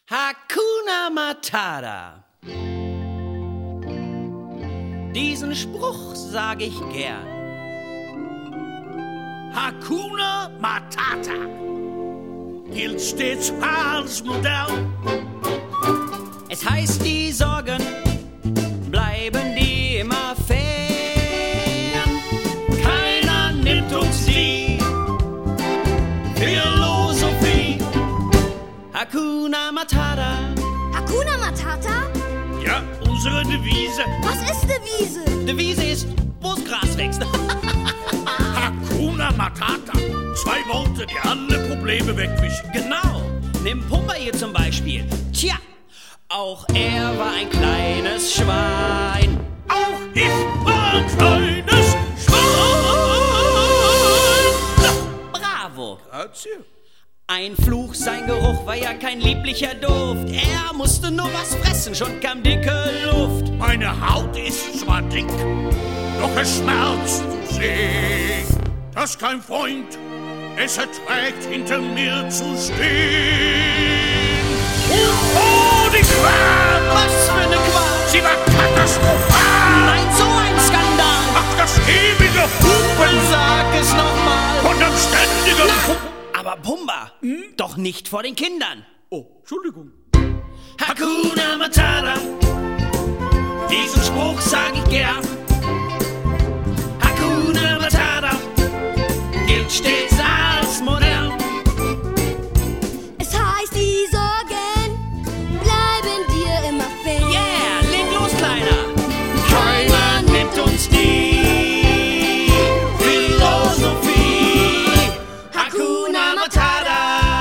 Hakuna Matata. Diesen Spruch sag ich gern. Hakuna Matata gilt stets als Modell. Es heißt, die Sorgen bleiben dir immer fern. Keiner nimmt uns die Philosophie. Hakuna Matata. Hakuna Matata? Ja, unsere Devise. Was ist Devise? Devise ist, wo's Gras wächst. Hakuna Matata. 2 Worte, die alle Probleme wegwischen. Genau. Nimm Pumba hier zum Beispiel. Tja, auch er war ein kleines Schwein. Auch ich war ein kleines Schwein. Bravo. Grazie. Ein Fluch, sein Geruch war ja kein lieblicher Duft. Er musste nur was fressen, schon kam dicke Luft. Meine Haut ist zwar dick, doch es schmerzt zu sehen, dass kein Freund es erträgt, hinter mir zu stehen. Oh, die Qual! Was für eine Qual! Sie war katastrophal! Nein, so ein Skandal! Ach, das ewige Hupen! Sag es nochmal! Von dem ständigen Hupen! Aber Pumba, doch nicht vor den Kindern. Oh, Entschuldigung. Hakuna Matata, diesen Spruch sag ich gern. Hakuna Matata gilt stets als Modell. Es heißt, die Sorgen bleiben dir immer fern. Yeah, leg los, Kleiner. Keiner nimmt uns die Philosophie. Hakuna Matata.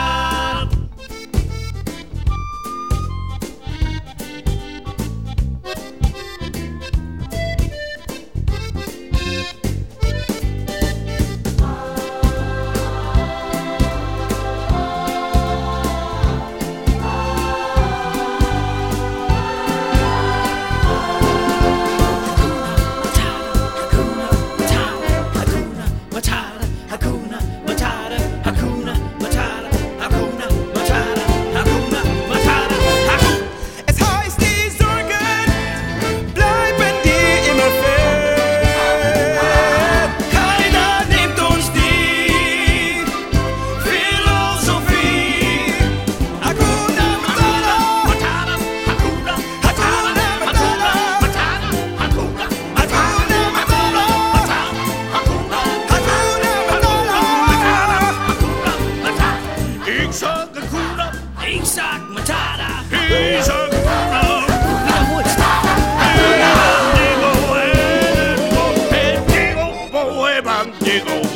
Ich sag Matata. Ich sag Hakuna. Wiederhol's. Bandigo, Bandigo, Bandigo.